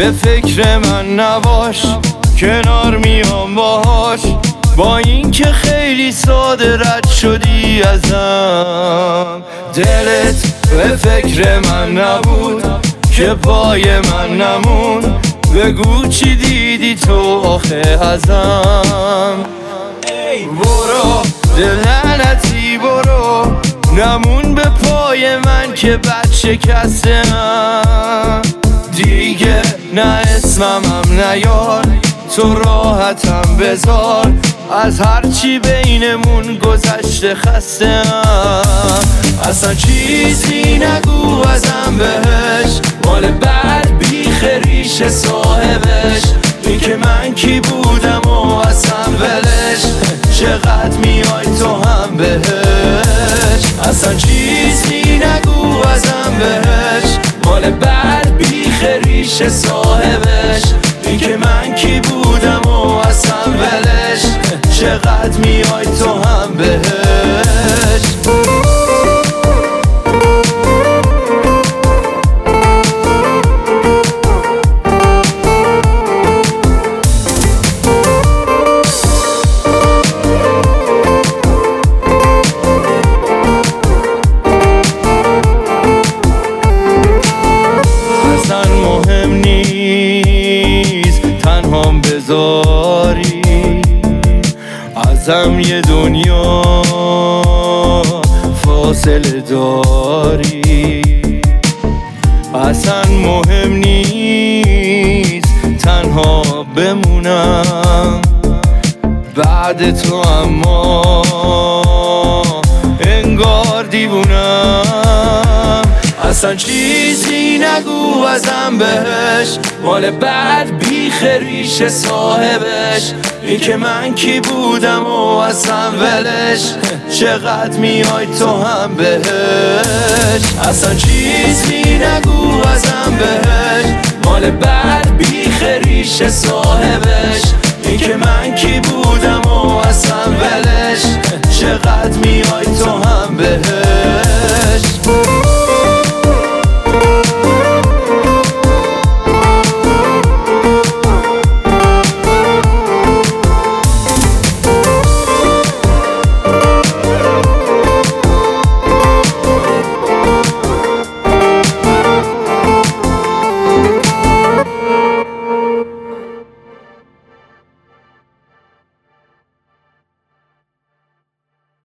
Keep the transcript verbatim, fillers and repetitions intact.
به فکر من نباش، کنار میام باهاش، با این که خیلی ساده رد شدی ازم. دلت به فکر من نبود که پای من نمون، بگو چی دیدی تو آخه ازم. برو دلنتی برو، نمون به پای من که بد شکستم. دیگه نه اسمم هم نیار، تو راحتم بذار، از هرچی بینمون گذشته خستم. اصلا چیزی نگو ازم بهش، مال بعد بیخ ریش صاحبش. این که من کی بودم و اصلا ولش، چقدر میای تو هم بهش. اصلا چیزی نگو ازم بهش، مال بعد بیخ ریش صاحبش. این که من کی بودم و اصلا ولش، چقدر میای تو هم بهش. بذاری ازم یه دنیا فاصله داری. اصلا مهم نیست تنها بمونم بعد تو، اما انگار دیوونم. اصلا چیزی نگو ازم بهش، مال بعد بیخ ریش صاحبش. این که من کی بودم و اصلا ولش، چقدر میای تو هم بهش. اصلا چیزی نگو ازم بهش، مال بعد بیخ ریش صاحبش. این که من کی بودم و اصلا ولش، چقدر میای تو هم بهش.